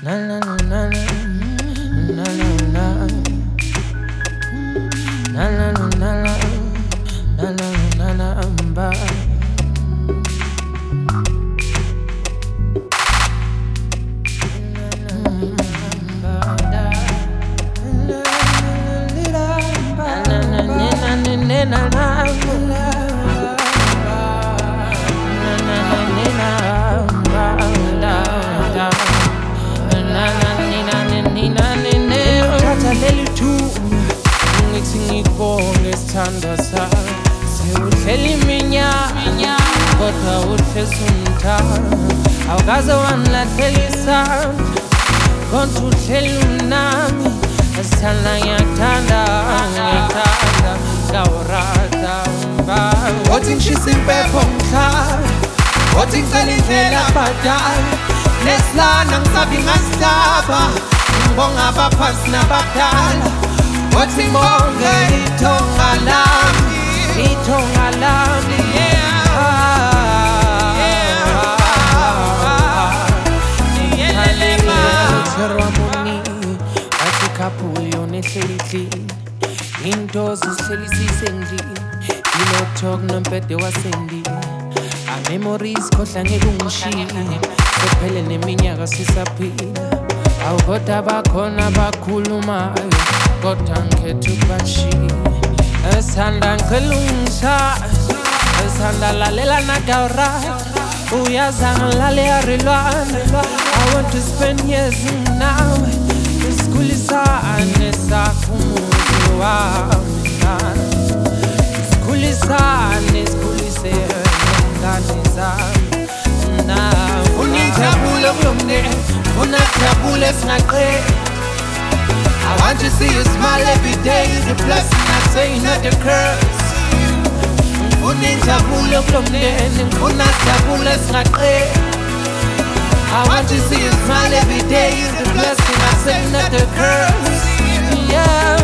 Na na na na na na na na na na na na. Ngithanda sakho sewuhlela iminyaka kodwa uhlezi umthanda awukaze wangilahlela isandla kodwa uhleli unami esithanda ngiyakuthanda ngawurata umbala othi ngishisa impepho ngihlala othi ngicela indlela abadala nesilana ngisabi ngasitaba ngibonga abaphansi nabadala othi ngibonge ithonga lami Ceremony athi couple nehleli into zihleli sisendlini ino-talk nompede wasendini a-memories khohlwa ngeke ungishiye sekuphele neminyaka sisaphila awukodwa bakhona bakhulumayo kodwa ngikhetha ukubashiya esithanda ngicela ungishaye esithanda lalela nagawurata uyaza ngilale yarilwane I want to spend years nawe isikhulisane sakho umuzi wami isikhulisane sikhulise ngane zami unijabule kulomndeni unajabule singaqedi I want to see you smile every day. The blessing I say, not the curse. Unijabule kulomndeni unajabule singaqedi I want to see you smile every day. The blessing I say, not the curse. Yeah.